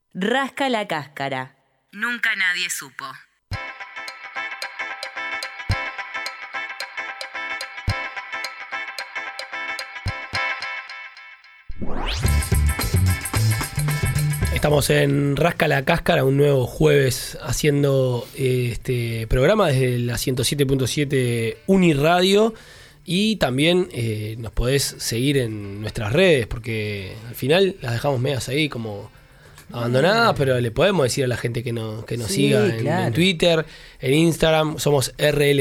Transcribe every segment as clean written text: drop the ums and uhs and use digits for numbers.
Rasca la cáscara. Nunca nadie supo. Estamos en Rasca la Cáscara, un nuevo jueves haciendo este programa desde la 107.7 Uniradio, y también nos podés seguir en nuestras redes, porque al final las dejamos medias ahí como abandonadas, pero le podemos decir a la gente que nos siga en Twitter, en Instagram. Somos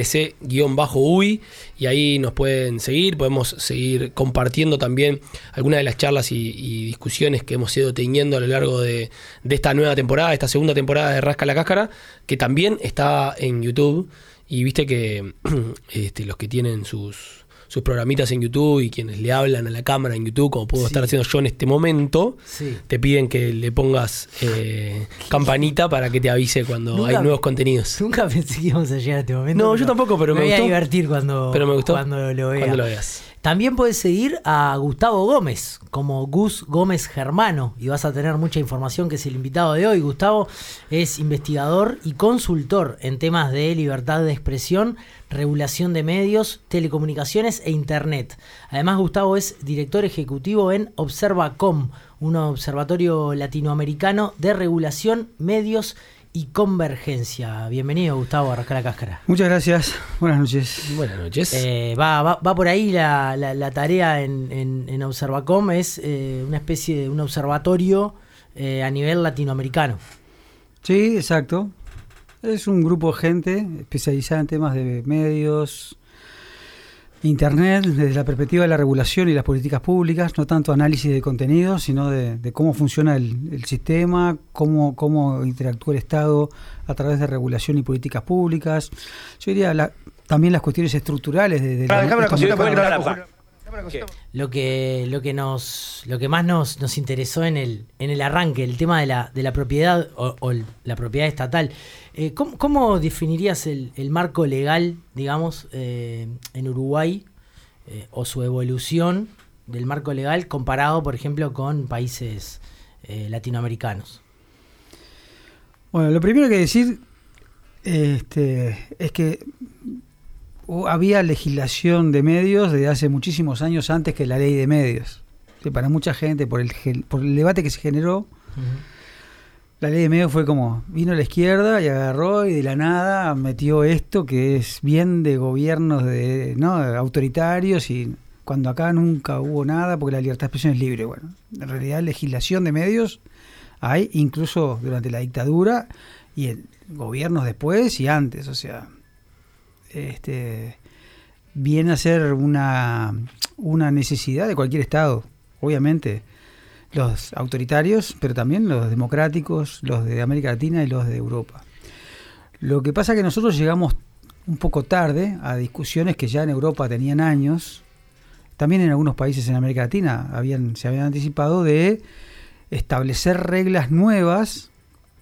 RLC-UI, y ahí nos pueden seguir. Podemos seguir compartiendo también algunas de las charlas y discusiones que hemos ido teniendo a lo largo de esta nueva temporada, esta segunda temporada de Rasca la Cáscara, que también está en YouTube. Y viste que los que tienen sus programitas en YouTube y quienes le hablan a la cámara en YouTube, como puedo estar haciendo yo en este momento, te piden que le pongas campanita para que te avise cuando hay nuevos contenidos. Nunca pensé que íbamos a llegar a este momento. No, yo tampoco, pero me gustó. Me voy a divertir cuando lo vea. Cuando lo veas. También puedes seguir a Gustavo Gómez como Gus Gómez Germano, y vas a tener mucha información, que es el invitado de hoy. Gustavo es investigador y consultor en temas de libertad de expresión, regulación de medios, telecomunicaciones e internet. Además, Gustavo es director ejecutivo en Observacom, un observatorio latinoamericano de regulación, medios y convergencia. Bienvenido, Gustavo, a Rascar la Cáscara. Muchas gracias. Buenas noches. Buenas noches. Va por ahí la tarea en Observacom. Es una especie de un observatorio a nivel latinoamericano. Sí, exacto. Es un grupo de gente especializada en temas de medios, internet, desde la perspectiva de la regulación y las políticas públicas, no tanto análisis de contenido, sino de cómo funciona el sistema, cómo interactúa el Estado a través de regulación y políticas públicas. Yo diría también las cuestiones estructurales Lo que más nos interesó en el arranque, el tema de la propiedad o la propiedad estatal. ¿Cómo definirías el marco legal, digamos, en Uruguay, o su evolución del marco legal comparado, por ejemplo, con países latinoamericanos? Bueno, lo primero que decir es que había legislación de medios desde hace muchísimos años antes que la ley de medios. Para mucha gente, por el debate que se generó, la ley de medios fue como, vino la izquierda y agarró y de la nada metió esto que es bien de gobiernos autoritarios, y cuando acá nunca hubo nada porque la libertad de expresión es libre. Bueno, en realidad legislación de medios hay incluso durante la dictadura y en gobiernos después y antes, o sea... viene a ser una necesidad de cualquier Estado, obviamente los autoritarios, pero también los democráticos, los de América Latina y los de Europa. Lo que pasa es que nosotros llegamos un poco tarde a discusiones que ya en Europa tenían años, también en algunos países en América Latina se habían anticipado de establecer reglas nuevas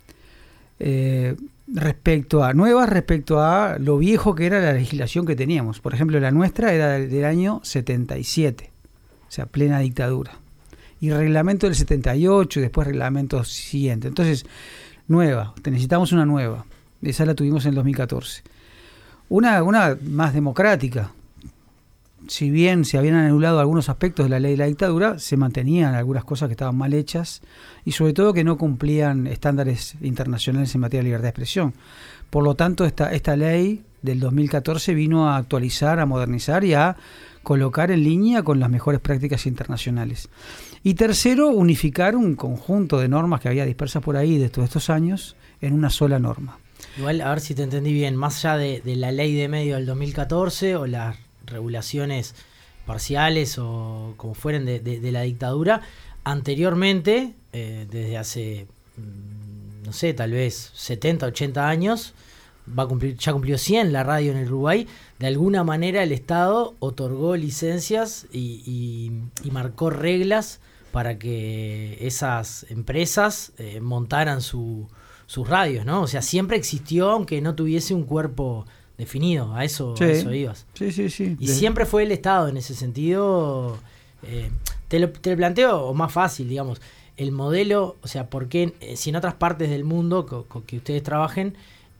respecto a lo viejo que era la legislación que teníamos. Por ejemplo, la nuestra era del año 77, o sea, plena dictadura. Y reglamento del 78 y después reglamento siguiente. Entonces, necesitamos una nueva. Esa la tuvimos en el 2014. Una más democrática. Si bien se habían anulado algunos aspectos de la ley de la dictadura, se mantenían algunas cosas que estaban mal hechas y sobre todo que no cumplían estándares internacionales en materia de libertad de expresión. Por lo tanto, esta ley del 2014 vino a actualizar, a modernizar y a colocar en línea con las mejores prácticas internacionales. Y tercero, unificar un conjunto de normas que había dispersas por ahí de todos estos años en una sola norma. Igual, a ver si te entendí bien, más allá de la ley de medios del 2014 o las regulaciones parciales o como fueren de la dictadura, anteriormente, desde hace, no sé, tal vez 70, 80 años, ya cumplió 100 la radio en el Uruguay. De alguna manera el Estado otorgó licencias y marcó reglas para que esas empresas montaran sus radios, ¿no? O sea, siempre existió, aunque no tuviese un cuerpo definido. A eso ibas. Sí. Y siempre fue el Estado en ese sentido. Te lo planteo más fácil, digamos. el modelo, o sea, ¿por qué si en otras partes del mundo que ustedes trabajen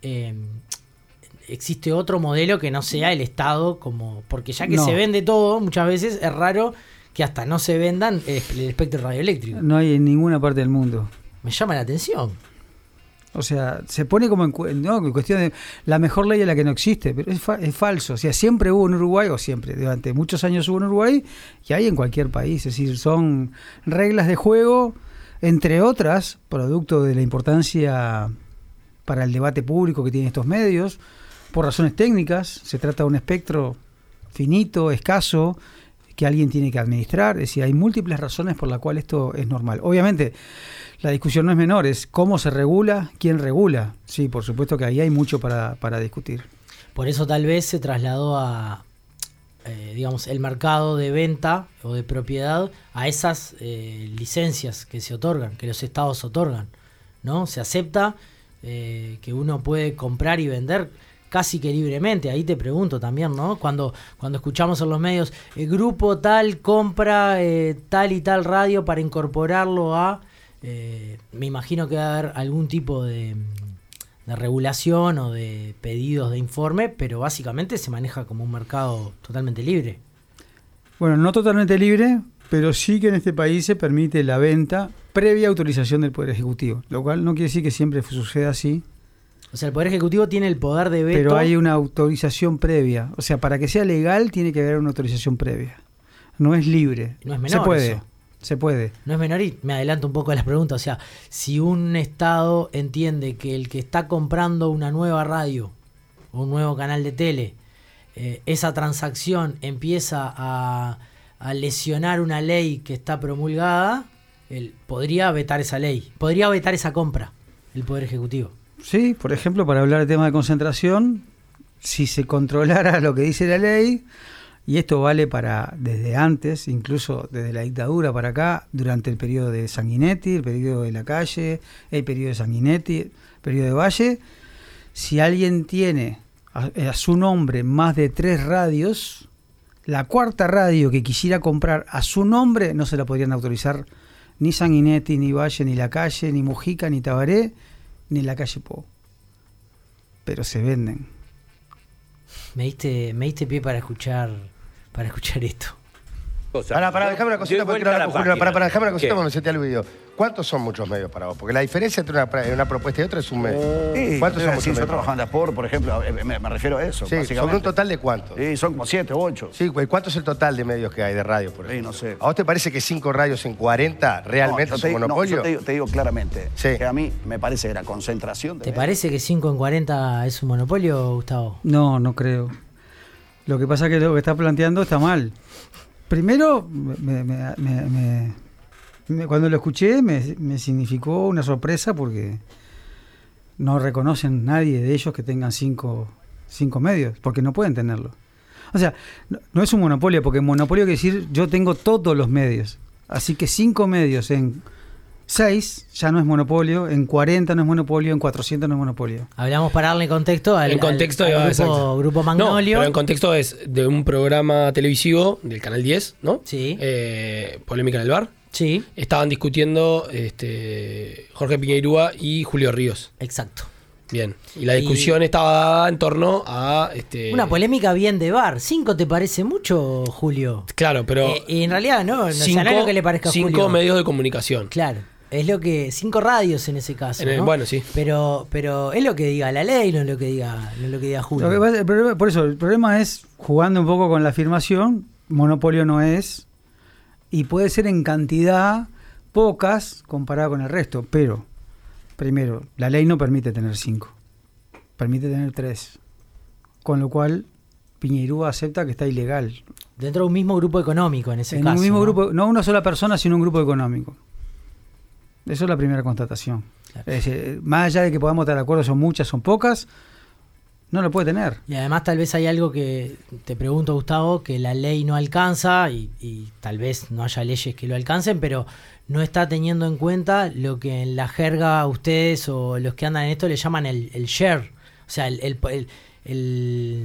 existe otro modelo que no sea el Estado? Porque ya que se vende todo, muchas veces es raro que hasta no se vendan el espectro radioeléctrico. No hay en ninguna parte del mundo. Me llama la atención. O sea, se pone como en cuestión de la mejor ley es la que no existe, pero es falso. O sea, siempre hubo en Uruguay, durante muchos años hubo en Uruguay, y hay en cualquier país. Es decir, son reglas de juego, entre otras, producto de la importancia para el debate público que tienen estos medios, por razones técnicas. Se trata de un espectro finito, escaso, que alguien tiene que administrar. Es decir, hay múltiples razones por las cuales esto es normal. Obviamente, la discusión no es menor, es cómo se regula, quién regula. Sí, por supuesto que ahí hay mucho para discutir. Por eso tal vez se trasladó a, digamos, el mercado de venta o de propiedad a esas licencias que se otorgan, que los estados otorgan, ¿no? Se acepta que uno puede comprar y vender casi que libremente. Ahí te pregunto también, ¿no? Cuando escuchamos en los medios, el grupo tal compra tal y tal radio para incorporarlo a... me imagino que va a haber algún tipo de regulación o de pedidos de informe, pero básicamente se maneja como un mercado totalmente libre. Bueno, no totalmente libre, pero sí que en este país se permite la venta previa autorización del Poder Ejecutivo, lo cual no quiere decir que siempre suceda así. O sea, el Poder Ejecutivo tiene el poder de veto. Pero hay una autorización previa. O sea, para que sea legal tiene que haber una autorización previa. No es libre. No es menor. Se puede. No es menor, y me adelanto un poco a las preguntas. O sea, si un Estado entiende que el que está comprando una nueva radio o un nuevo canal de tele, esa transacción empieza a lesionar una ley que está promulgada, él podría vetar esa ley. Podría vetar esa compra, el Poder Ejecutivo. Sí, por ejemplo, para hablar del tema de concentración, si se controlara lo que dice la ley, y esto vale para desde antes, incluso desde la dictadura para acá, durante el periodo de Sanguinetti, el periodo de Lacalle, el periodo de Sanguinetti, el periodo de Valle, si alguien tiene a su nombre más de 3 radios, la cuarta radio que quisiera comprar a su nombre no se la podrían autorizar ni Sanguinetti, ni Valle, ni Lacalle, ni Mujica, ni Tabaré, ni la calle Po. Pero se venden. Me diste pie para escuchar esto. Para, déjame una cosita, porque déjame una cosita cuando se te el video. ¿Cuántos son muchos medios para vos? Porque la diferencia entre una propuesta y otra es un medio. ¿Cuántos son muchos medios? Yo trabajo en Dapor, por ejemplo, me refiero a eso. Sí, ¿sobre un total de cuántos? Sí, son como 7 o 8. Sí, ¿cuánto es el total de medios que hay de radio, por ejemplo? Sí, no sé. ¿A vos te parece que 5 radios en 40 realmente es un monopolio? No, yo te digo claramente, sí, que a mí me parece que la concentración... ¿Te parece que 5 en 40 es un monopolio, Gustavo? No, no creo. Lo que pasa es que lo que está planteando está mal. Primero, cuando lo escuché me significó una sorpresa porque no reconocen nadie de ellos que tengan 5 medios, porque no pueden tenerlo. O sea, no es un monopolio, porque monopolio quiere decir yo tengo todos los medios. Así que 5 medios en 6 ya no es monopolio, en 40 no es monopolio, en 400 no es monopolio. Hablamos para darle contexto al grupo Magnolio. No, pero en contexto es de un programa televisivo del Canal 10, ¿no? Sí. Polémica en el bar. Sí. Estaban discutiendo Jorge Piñeirúa y Julio Ríos. Exacto. Bien. Y la discusión estaba dada en torno a... una polémica bien de bar. 5 te parece mucho, Julio. Claro, pero... y en realidad no es lo que le parezca a Julio. 5 medios de comunicación. Claro. Es lo que... 5 radios en ese caso, ¿no? Bueno, sí. Pero es lo que diga la ley, no es lo que diga Julio. Por eso, el problema es, jugando un poco con la afirmación, monopolio no es, y puede ser en cantidad pocas comparado con el resto, pero, primero, la ley no permite tener 5, permite tener 3, con lo cual Piñeirúa acepta que está ilegal. Dentro de un mismo grupo económico, en ese caso. En un mismo ¿no? grupo, no una sola persona, sino un grupo económico. Eso es la primera constatación. Claro. Es decir, más allá de que podamos estar de acuerdo, son muchas, son pocas, no lo puede tener. Y además tal vez hay algo que, te pregunto, Gustavo, que la ley no alcanza y tal vez no haya leyes que lo alcancen, pero no está teniendo en cuenta lo que en la jerga ustedes o los que andan en esto le llaman el share. O sea,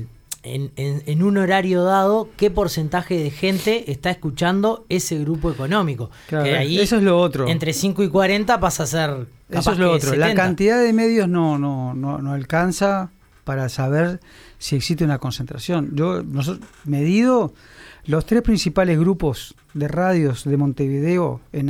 en un horario dado, qué porcentaje de gente está escuchando ese grupo económico. Claro, que ahí, eso es lo otro. Entre 5 y 40 pasa a ser capaz Eso es lo que otro. 70. La cantidad de medios no alcanza para saber si existe una concentración. Medido los 3 principales grupos de radios de Montevideo en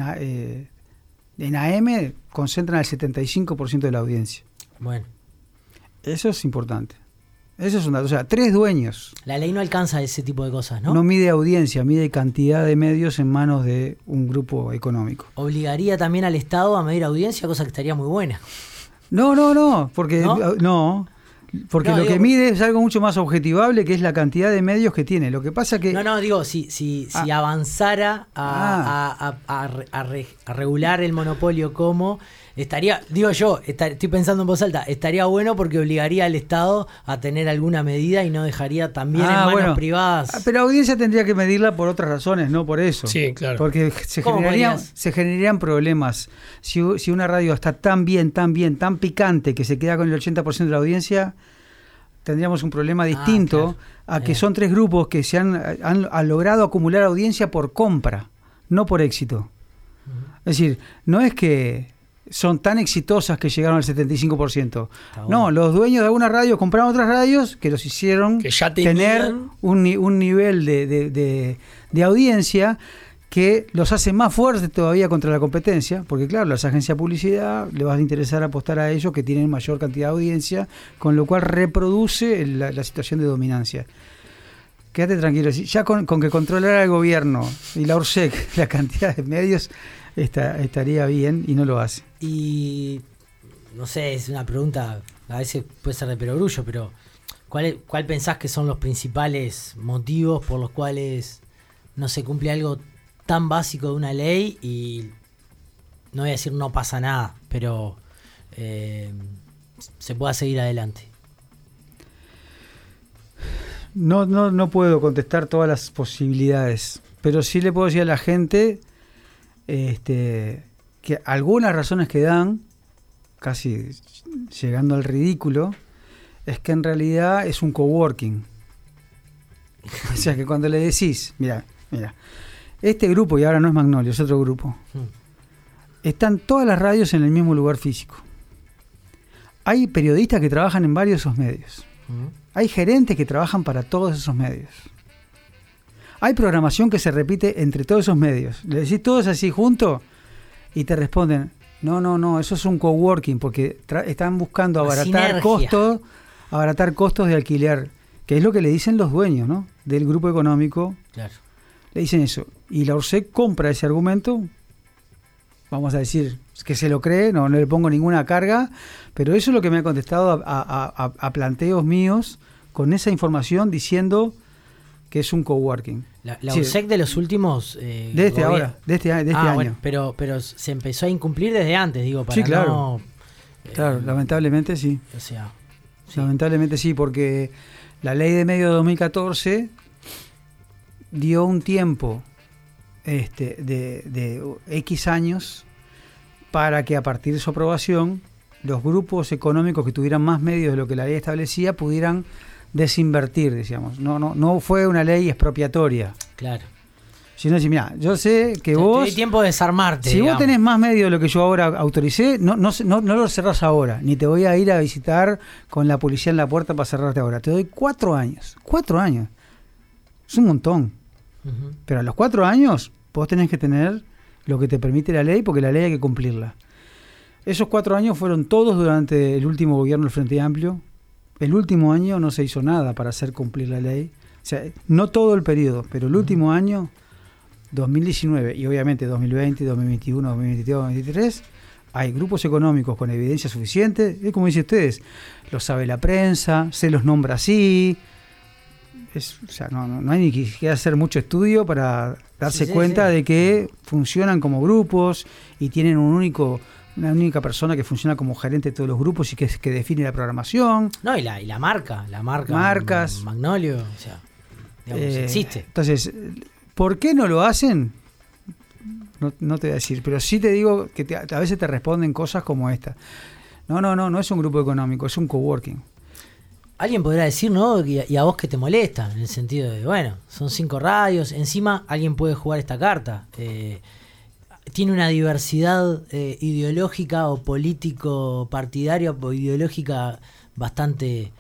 AM concentran el 75% de la audiencia. Bueno. Eso es importante. Eso es un dato. O sea, 3 dueños. La ley no alcanza ese tipo de cosas, ¿no? No mide audiencia, mide cantidad de medios en manos de un grupo económico. Obligaría también al Estado a medir audiencia, cosa que estaría muy buena. No, porque porque No, lo digo, que mide es algo mucho más objetivable, que es la cantidad de medios que tiene. Lo que pasa que Digo, si avanzara a regular el monopolio como estaría, estoy pensando en voz alta, estaría bueno porque obligaría al Estado a tener alguna medida y no dejaría también en manos privadas. Pero la audiencia tendría que medirla por otras razones, no por eso. Sí, claro. Porque se generarían problemas. Si una radio está tan tan picante que se queda con el 80% de la audiencia, tendríamos un problema distinto a que son 3 grupos que se han logrado acumular audiencia por compra, no por éxito. Es decir, no es que son tan exitosas que llegaron al 75%. No, los dueños de algunas radios compraron otras radios que los hicieron que ya tener un nivel de audiencia que los hace más fuertes todavía contra la competencia, porque claro, las agencias de publicidad le va a interesar apostar a ellos que tienen mayor cantidad de audiencia, con lo cual reproduce la situación de dominancia. Quédate tranquilo, ya con que controlara el gobierno y la URSEC la cantidad de medios estaría bien y no lo hace. Y no sé, es una pregunta, a veces puede ser de perogrullo, pero ¿cuál pensás que son los principales motivos por los cuales no se cumple algo tan básico de una ley y no voy a decir no pasa nada, pero se pueda seguir adelante? No puedo contestar todas las posibilidades, pero sí le puedo decir a la gente que algunas razones que dan, casi llegando al ridículo, es que en realidad es un coworking. O sea que cuando le decís, mira, este grupo, y ahora no es Magnolio, es otro grupo, están todas las radios en el mismo lugar físico. Hay periodistas que trabajan en varios de esos medios. Hay gerentes que trabajan para todos esos medios. Hay programación que se repite entre todos esos medios. Le decís todos así juntos y te responden, no, eso es un coworking, porque están buscando abaratar costos de alquiler, que es lo que le dicen los dueños, ¿no?, del grupo económico. Claro. Le dicen eso. Y la URSEC compra ese argumento, vamos a decir que se lo cree, no le pongo ninguna carga, pero eso es lo que me ha contestado a planteos míos con esa información diciendo que es un coworking. La URSEC de los últimos... de este año. Bueno, pero se empezó a incumplir desde antes, digo, para claro. Claro, lamentablemente sí. O sea... Sí. Lamentablemente sí, porque la ley de medios de 2014 dio un tiempo de X años para que a partir de su aprobación los grupos económicos que tuvieran más medios de lo que la ley establecía pudieran desinvertir, decíamos. No fue una ley expropiatoria. Claro. Sino decir, mira, yo sé que vos... Te tiempo de desarmarte. Si vos tenés más medios de lo que yo ahora autoricé, no lo cerrás ahora, ni te voy a ir a visitar con la policía en la puerta para cerrarte ahora. Te doy 4 años. 4 años. Es un montón. Uh-huh. Pero a los 4 años vos tenés que tener lo que te permite la ley, porque la ley hay que cumplirla. Esos 4 años fueron todos durante el último gobierno del Frente Amplio. El último año no se hizo nada para hacer cumplir la ley. O sea, no todo el periodo, pero el último año, 2019 y obviamente 2020, 2021, 2022, 2023, hay grupos económicos con evidencia suficiente. Es como dicen ustedes, lo sabe la prensa, se los nombra así. O sea, no hay ni que hacer mucho estudio para darse cuenta de que funcionan como grupos y tienen una única persona que funciona como gerente de todos los grupos y que define la programación. No, y la marca. Marcas. Magnolio, o sea, digamos, existe. Entonces, ¿por qué no lo hacen? No te voy a decir, pero sí te digo que a veces te responden cosas como esta. No es un grupo económico, es un coworking. alguien podrá decir, ¿no? Y a vos que te molesta, en el sentido de, bueno, son 5 radios, encima alguien puede jugar esta carta. Tiene una diversidad ideológica o político-partidaria o ideológica bastante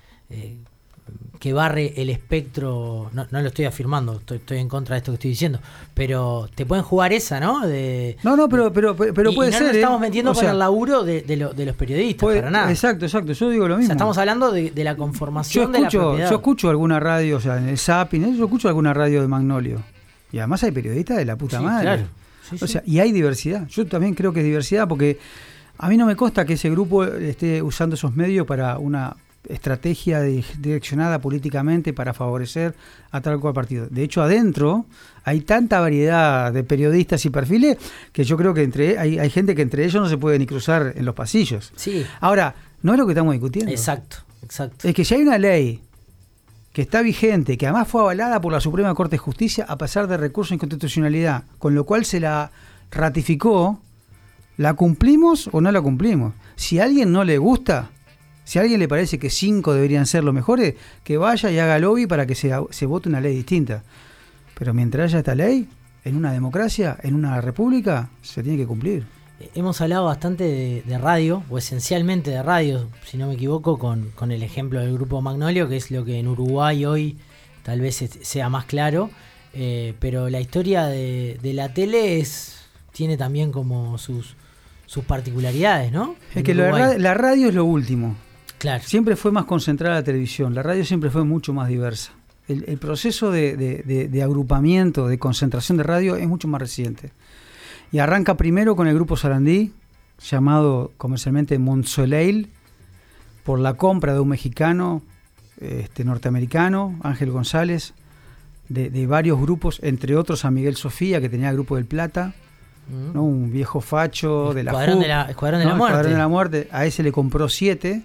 que barre el espectro. No lo estoy afirmando, estoy en contra de esto que estoy diciendo, pero te pueden jugar esa, ¿no? Pero puede ser. No estamos metiendo para el laburo de los periodistas, para nada. Exacto, yo digo lo mismo. O sea, estamos hablando de la conformación de la propiedad. Yo escucho alguna radio, o sea, en el Zapping, yo escucho alguna radio de Magnolio. Y además hay periodistas de la puta madre. Claro. Sí, o sea, y hay diversidad. Yo también creo que es diversidad porque a mí no me consta que ese grupo esté usando esos medios para una estrategia direccionada políticamente para favorecer a tal cual partido. De hecho, adentro hay tanta variedad de periodistas y perfiles que yo creo que hay gente que entre ellos no se puede ni cruzar en los pasillos. Sí. Ahora, no es lo que estamos discutiendo. Exacto. Es que si hay una ley que está vigente, que además fue avalada por la Suprema Corte de Justicia a pesar de recurso de inconstitucionalidad, con lo cual se la ratificó, ¿la cumplimos o no la cumplimos? Si a alguien no le gusta, si a alguien le parece que 5 deberían ser los mejores, que vaya y haga lobby para que se vote una ley distinta. Pero mientras haya esta ley, en una democracia, en una república, se tiene que cumplir. Hemos hablado bastante de radio, o esencialmente de radio, si no me equivoco, con el ejemplo del Grupo Magnolio, que es lo que en Uruguay hoy tal vez sea más claro, pero la historia de la tele tiene también como sus particularidades, ¿no? Es que la radio es lo último. Claro. Siempre fue más concentrada la televisión, la radio siempre fue mucho más diversa. El proceso de agrupamiento, de concentración de radio es mucho más reciente. Y arranca primero con el Grupo Sarandí, llamado comercialmente Montsoleil, por la compra de un mexicano norteamericano, Ángel González, de varios grupos, entre otros a Miguel Sofía, que tenía el Grupo del Plata, ¿no? Un viejo facho de la Escuadrón de la Muerte. A ese le compró 7,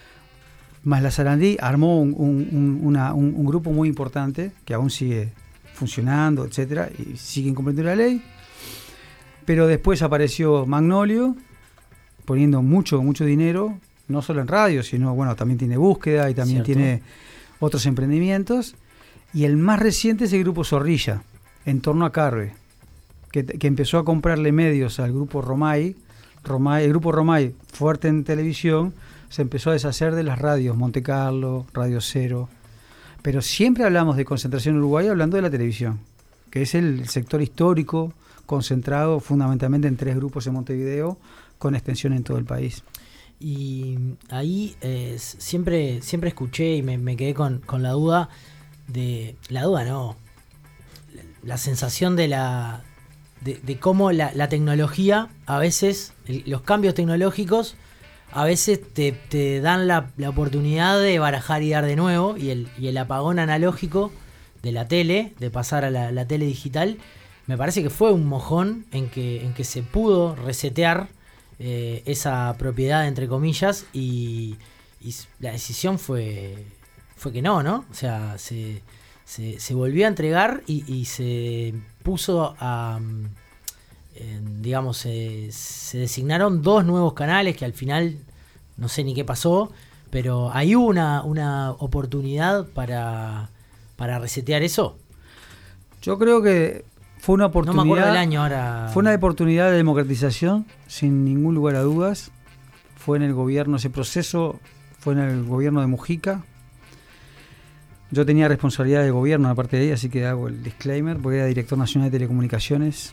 más la Sarandí armó un grupo muy importante, que aún sigue funcionando, etcétera, y siguen cumpliendo la ley. Pero después apareció Magnolio, poniendo mucho dinero, no solo en radio, sino, bueno, también tiene búsqueda y también tiene otros emprendimientos. Y el más reciente es el Grupo Zorrilla, en torno a Carve, que empezó a comprarle medios al Grupo Romay. El Grupo Romay, fuerte en televisión, se empezó a deshacer de las radios, Monte Carlo, Radio Cero. Pero siempre hablamos de concentración uruguaya hablando de la televisión, que es el sector histórico, concentrado fundamentalmente en 3 grupos en Montevideo, con extensión en todo el país. Y ahí siempre escuché y me quedé con la duda la sensación de cómo la tecnología, a veces, los cambios tecnológicos, a veces te dan la oportunidad de barajar y dar de nuevo, y el apagón analógico de la tele, de pasar a la tele digital, me parece que fue un mojón en que se pudo resetear esa propiedad, entre comillas, y la decisión fue que no, O sea, se volvió a entregar y se puso a... digamos, se designaron 2 nuevos canales que al final no sé ni qué pasó, pero hay una oportunidad para resetear eso. Yo creo que fue una oportunidad. No me acuerdo del año ahora. Fue una oportunidad de democratización, sin ningún lugar a dudas. Fue en el gobierno, ese proceso fue en el gobierno de Mujica. Yo tenía responsabilidad de gobierno aparte de ella, así que hago el disclaimer, porque era director nacional de telecomunicaciones.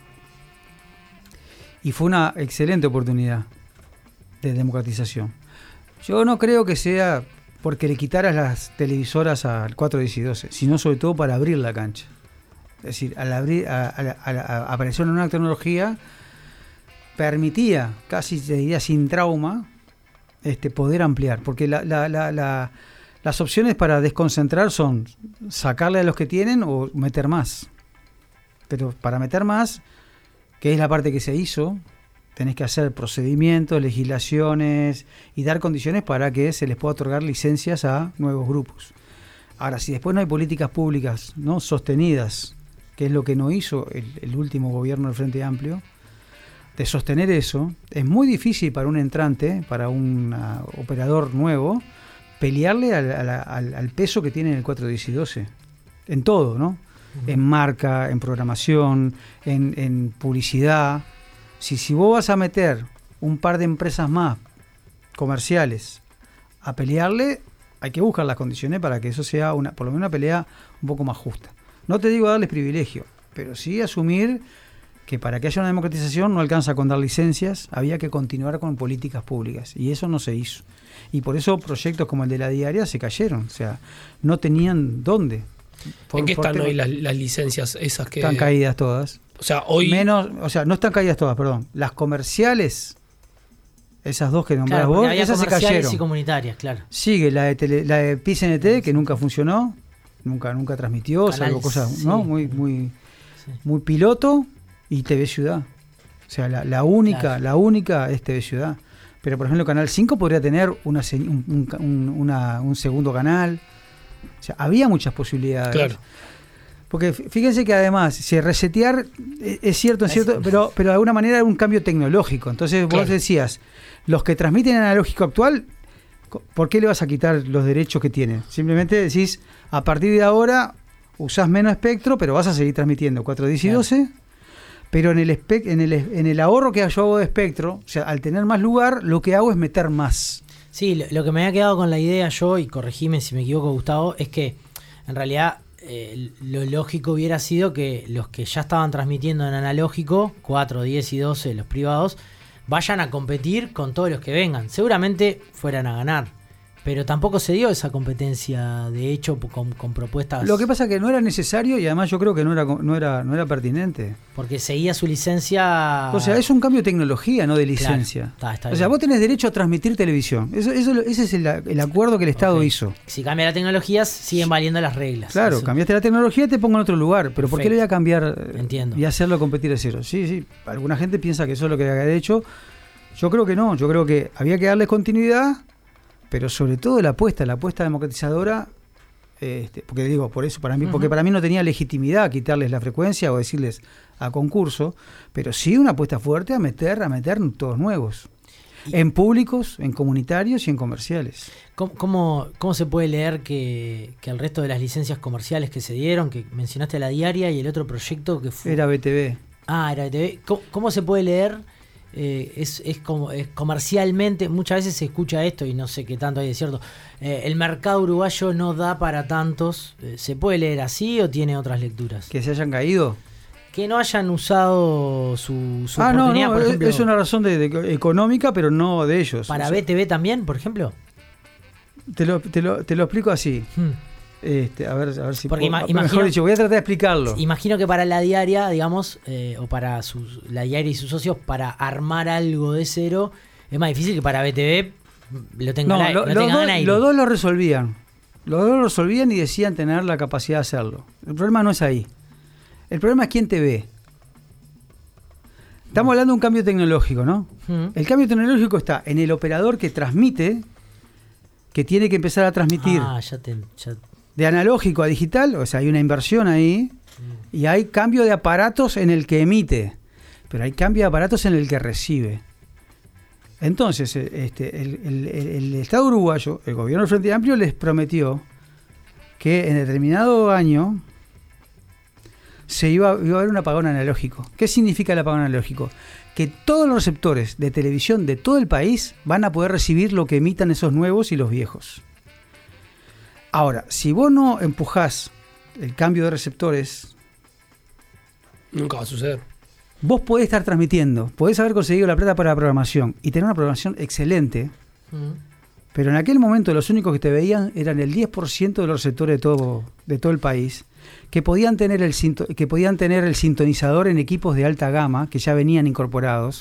Y fue una excelente oportunidad de democratización. Yo no creo que sea porque le quitaras las televisoras al 4, 10 y 12, sino sobre todo para abrir la cancha. Es decir, al aparecer una nueva tecnología, permitía, casi te diría sin trauma, poder ampliar. Porque las opciones para desconcentrar son sacarle a los que tienen o meter más. Pero para meter más, que es la parte que se hizo, tenés que hacer procedimientos, legislaciones y dar condiciones para que se les pueda otorgar licencias a nuevos grupos. Ahora, si después no hay políticas públicas, ¿no?, sostenidas, que es lo que no hizo el último gobierno del Frente Amplio, de sostener eso, es muy difícil para un entrante, para un operador nuevo, pelearle al peso que tiene el 410 y 12. En todo, ¿no? En marca, en programación, en publicidad. Si vos vas a meter un par de empresas más comerciales a pelearle, hay que buscar las condiciones para que eso sea por lo menos una pelea un poco más justa. No te digo darles privilegio, pero sí asumir que para que haya una democratización no alcanza con dar licencias, había que continuar con políticas públicas, y eso no se hizo. Y por eso proyectos como el de la diaria se cayeron, o sea, no tenían dónde. ¿En qué están hoy las licencias esas que...? Están caídas todas. O sea, hoy... no están caídas todas, perdón. Las comerciales, esas dos que nombrás vos, esas se cayeron. Y comunitarias, claro. Sigue la de PCNT, que nunca funcionó, nunca transmitió, salvo cosas, sí, ¿no? Muy piloto, y TV Ciudad. O sea, la única es TV Ciudad. Pero, por ejemplo, Canal 5 podría tener un segundo canal. O sea, había muchas posibilidades. Claro. Porque fíjense que además, si resetear, es cierto, pero de alguna manera era un cambio tecnológico. Entonces vos decías, los que transmiten en analógico actual, ¿por qué le vas a quitar los derechos que tienen? Simplemente decís, a partir de ahora usás menos espectro, pero vas a seguir transmitiendo 410 y 12, pero en el ahorro que yo hago de espectro, o sea, al tener más lugar, lo que hago es meter más. Sí, lo que me había quedado con la idea yo, y corregime si me equivoco, Gustavo, es que en realidad lo lógico hubiera sido que los que ya estaban transmitiendo en analógico, 4, 10 y 12, los privados, vayan a competir con todos los que vengan. Seguramente fueran a ganar, pero tampoco se dio esa competencia de hecho con propuestas. Lo que pasa es que no era necesario, y además yo creo que no era pertinente. Porque seguía su licencia. O sea, es un cambio de tecnología, no de licencia. Claro, está o sea, vos tenés derecho a transmitir televisión. Ese es el acuerdo que el Estado hizo. Si cambia la tecnología, siguen valiendo las reglas. Claro, cambiaste la tecnología, te pongo en otro lugar. Pero ¿por qué le voy a cambiar? Entiendo. Y hacerlo competir de cero? Sí. Alguna gente piensa que eso es lo que había hecho. Yo creo que no. Yo creo que había que darles continuidad. Pero sobre todo la apuesta democratizadora, porque digo, por eso, porque para mí no tenía legitimidad quitarles la frecuencia o decirles a concurso, pero sí una apuesta fuerte a meter todos nuevos, en públicos, en comunitarios y en comerciales. ¿Cómo se puede leer que el resto de las licencias comerciales que se dieron, que mencionaste la diaria y el otro proyecto que fue... Era BTV. Era BTV. ¿Cómo se puede leer? Es comercialmente, muchas veces se escucha esto y no sé qué tanto hay de cierto. El mercado uruguayo no da para tantos. ¿Se puede leer así o tiene otras lecturas? ¿Que se hayan caído? Que no hayan usado su oportunidad, por ejemplo. Es una razón económica, pero no de ellos. ¿Para BTV también, por ejemplo? Te lo explico así. A ver si porque mejor dicho, voy a tratar de explicarlo. Imagino que para la diaria, digamos, o para la diaria y sus socios, para armar algo de cero, es más difícil que para BTV lo tengan aire. Los dos lo resolvían. Y decían tener la capacidad de hacerlo. El problema no es ahí. El problema es quién te ve. Estamos hablando de un cambio tecnológico, ¿no? El cambio tecnológico está en el operador que transmite, que tiene que empezar a transmitir. De analógico a digital, o sea, hay una inversión ahí, y hay cambio de aparatos en el que emite, pero hay cambio de aparatos en el que recibe. Entonces, el Estado uruguayo, el gobierno del Frente Amplio, les prometió que en determinado año iba a haber un apagón analógico. ¿Qué significa el apagón analógico? Que todos los receptores de televisión de todo el país van a poder recibir lo que emitan esos nuevos y los viejos. Ahora, si vos no empujás el cambio de receptores, nunca va a suceder. Vos podés estar transmitiendo, podés haber conseguido la plata para la programación y tener una programación excelente, pero en aquel momento los únicos que te veían eran el 10% de los receptores de todo el país, que podían tener el sintonizador en equipos de alta gama que ya venían incorporados.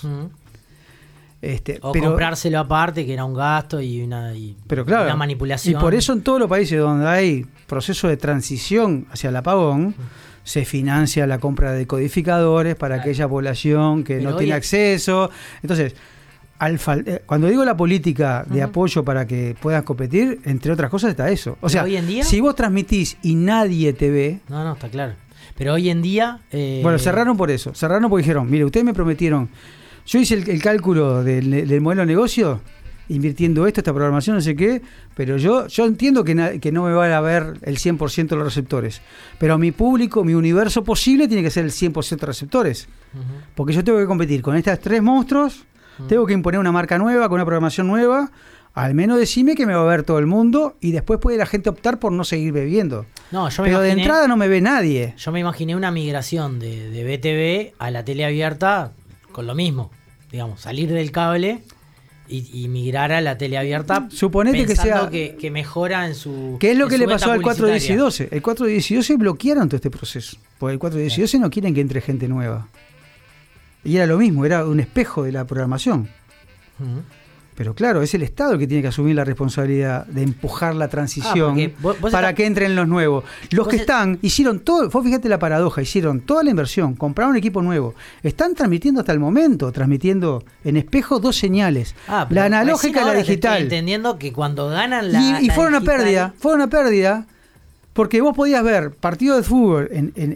Pero comprárselo aparte, que era un gasto y una manipulación. Y por eso en todos los países donde hay proceso de transición hacia el apagón, se financia la compra de decodificadores para aquella población que no tiene acceso. Entonces, cuando digo la política de apoyo para que puedas competir, entre otras cosas está eso. O sea, hoy en día, si vos transmitís y nadie te ve... No, está claro. Pero hoy en día... Bueno, cerraron por eso. Cerraron porque dijeron, mire, ustedes me prometieron... Yo hice el cálculo del modelo de negocio invirtiendo esta programación, no sé qué, pero yo entiendo que no me van a ver el 100% de los receptores, pero mi público, mi universo posible tiene que ser el 100% de receptores, porque yo tengo que competir con estas 3 monstruos, tengo que imponer una marca nueva, con una programación nueva. Al menos decime que me va a ver todo el mundo y después puede la gente optar por no seguir bebiendo. No, pero de entrada no me ve nadie. Yo me imaginé una migración de BTV a la tele abierta con lo mismo. Digamos, salir del cable y migrar a la tele abierta. Suponete pensando que mejora en su. ¿Qué es lo que le venta pasó al 410 y publicitaria. 12? El 410 y 12 bloquearon todo este proceso. Porque el 410 y 12 no quieren que entre gente nueva. Y era lo mismo, era un espejo de la programación. Pero claro, es el Estado el que tiene que asumir la responsabilidad de empujar la transición vos para que entren los nuevos. Los que hicieron todo, vos fíjate la paradoja, hicieron toda la inversión, compraron un equipo nuevo, están transmitiendo hasta el momento, transmitiendo en espejo 2 señales, la analógica y la digital. Estoy entendiendo que cuando ganan la y fueron digital, fueron una pérdida. Porque vos podías ver partidos de fútbol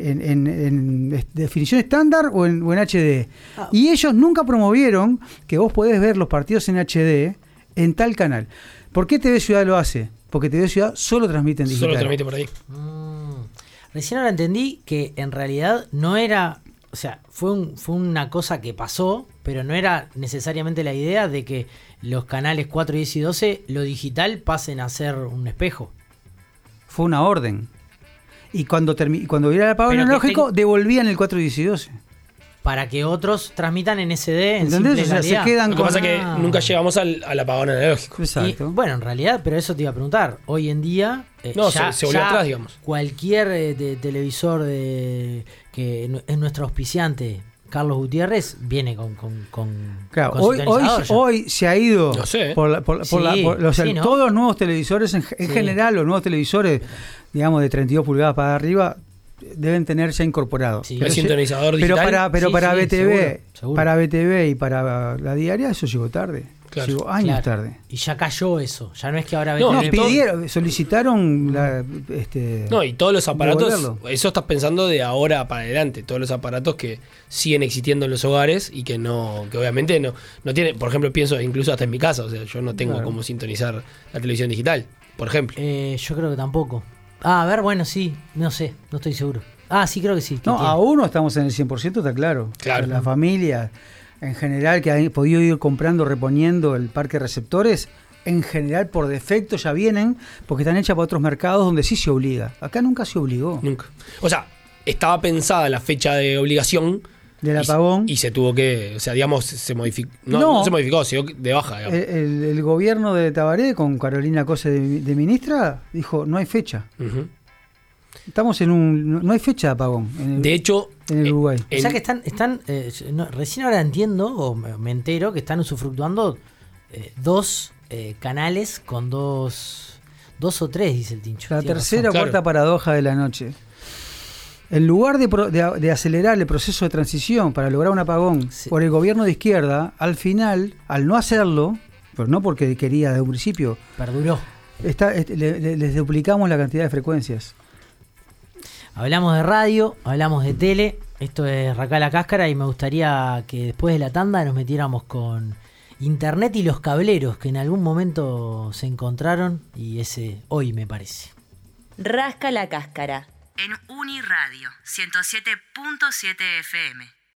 en definición estándar o en HD. Y ellos nunca promovieron que vos podés ver los partidos en HD en tal canal. ¿Por qué TV Ciudad lo hace? Porque TV Ciudad solo transmite en digital. Solo transmite por ahí. Recién ahora entendí que en realidad no era... O sea, fue una cosa que pasó, pero no era necesariamente la idea de que los canales 4, 10 y 12, lo digital, pasen a ser un espejo. Fue una orden. Y cuando hubiera el apagón analógico, devolvían el 4, 10 y 12. Para que otros transmitan en SD, en ¿entendés? simple O sea, calidad. se quedan Lo que pasa es que nunca llegamos al apagón analógico. Exacto. Y, bueno, en realidad, pero eso te iba a preguntar. Hoy en día, se volvió atrás, digamos. Cualquier televisor que es nuestro auspiciante, Carlos Gutiérrez, viene con Claro, con sintonizador ya. hoy se ha ido No sé. ¿no? Todos los nuevos televisores, en general, los nuevos televisores, digamos, de 32 pulgadas para arriba, deben tener ya incorporado. Sí. El sintonizador digital. Pero para BTV, seguro. para BTV y para la diaria, eso llegó tarde. Claro. Llegó años tarde. Y ya cayó eso. Ya no es que ahora No, BTV solicitaron No, y todos los aparatos, devolverlo. eso estás pensando de ahora para adelante, todos los aparatos que siguen existiendo en los hogares y que obviamente no tienen, por ejemplo, pienso incluso hasta en mi casa, o sea, yo no tengo cómo sintonizar la televisión digital, por ejemplo. yo creo que tampoco. A ver, bueno, sí, no sé, no estoy seguro. Sí, creo que sí. No, aún no estamos en el 100%, está claro. Claro. La familia, en general, que han podido ir comprando, reponiendo el parque de receptores, en general, por defecto ya vienen, porque están hechas para otros mercados donde sí se obliga. Acá nunca se obligó. Nunca. O sea, estaba pensada la fecha de obligación Del apagón. y se tuvo que, o sea, digamos, se modificó. No se modificó, se dio de baja, digamos. El gobierno de Tabaré, con Carolina Cose de ministra, dijo, no hay fecha. Ujú. Estamos no hay fecha de apagón De hecho, en el Uruguay. O sea que están recién ahora entiendo, o me entero, que están usufructuando 2 canales con 2 o 3, dice el Tincho. La Tiene tercera o razón. cuarta paradoja de la noche. En lugar de acelerar el proceso de transición para lograr un apagón por el gobierno de izquierda, al final, al no hacerlo, pero no porque quería desde un principio, Perduró. les duplicamos la cantidad de frecuencias. Hablamos de radio, hablamos de tele. Esto es Racá la Cáscara y me gustaría que después de la tanda nos metiéramos con internet y los cableros que en algún momento se encontraron y ese hoy me parece. Rasca la Cáscara. En Uniradio 107.7 FM.